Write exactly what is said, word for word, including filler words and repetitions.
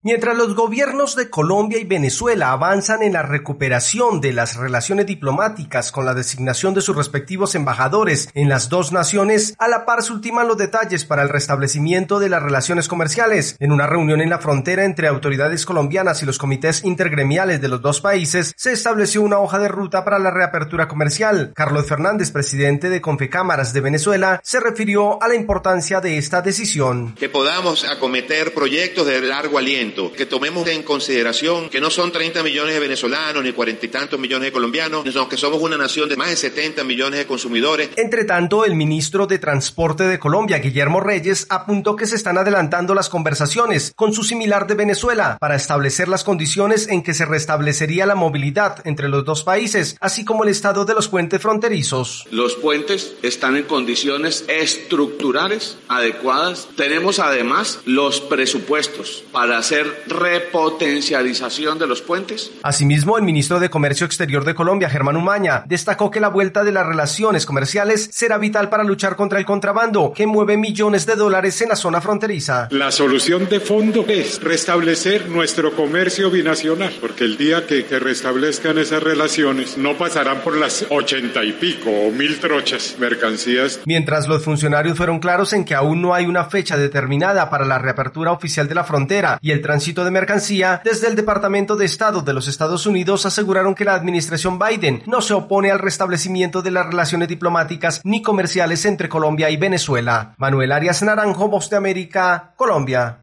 Mientras los gobiernos de Colombia y Venezuela avanzan en la recuperación de las relaciones diplomáticas con la designación de sus respectivos embajadores en las dos naciones, a la par se ultiman los detalles para el restablecimiento de las relaciones comerciales. En una reunión en la frontera entre autoridades colombianas y los comités intergremiales de los dos países, se estableció una hoja de ruta para la reapertura comercial. Carlos Fernández, presidente de Confecámaras de Venezuela, se refirió a la importancia de esta decisión. Que podamos acometer proyectos de largo aliento, que tomemos en consideración que no son treinta millones de venezolanos ni cuarenta y tantos millones de colombianos, sino que somos una nación de más de setenta millones de consumidores. Entre tanto, el ministro de Transporte de Colombia, Guillermo Reyes, apuntó que se están adelantando las conversaciones con su similar de Venezuela para establecer las condiciones en que se restablecería la movilidad entre los dos países, así como el estado de los puentes fronterizos. Los puentes están en condiciones estructurales adecuadas. Tenemos además los presupuestos para hacer repotencialización de los puentes. Asimismo, el ministro de Comercio Exterior de Colombia, Germán Umaña, destacó que la vuelta de las relaciones comerciales será vital para luchar contra el contrabando, que mueve millones de dólares en la zona fronteriza. La solución de fondo es restablecer nuestro comercio binacional, porque el día que, que restablezcan esas relaciones no pasarán por las ochenta y pico o mil trochas mercancías. Mientras los funcionarios fueron claros en que aún no hay una fecha determinada para la reapertura oficial de la frontera y el tránsito de mercancía, desde el Departamento de Estado de los Estados Unidos aseguraron que la administración Biden no se opone al restablecimiento de las relaciones diplomáticas ni comerciales entre Colombia y Venezuela. Manuel Arias Naranjo, Voz de América, Colombia.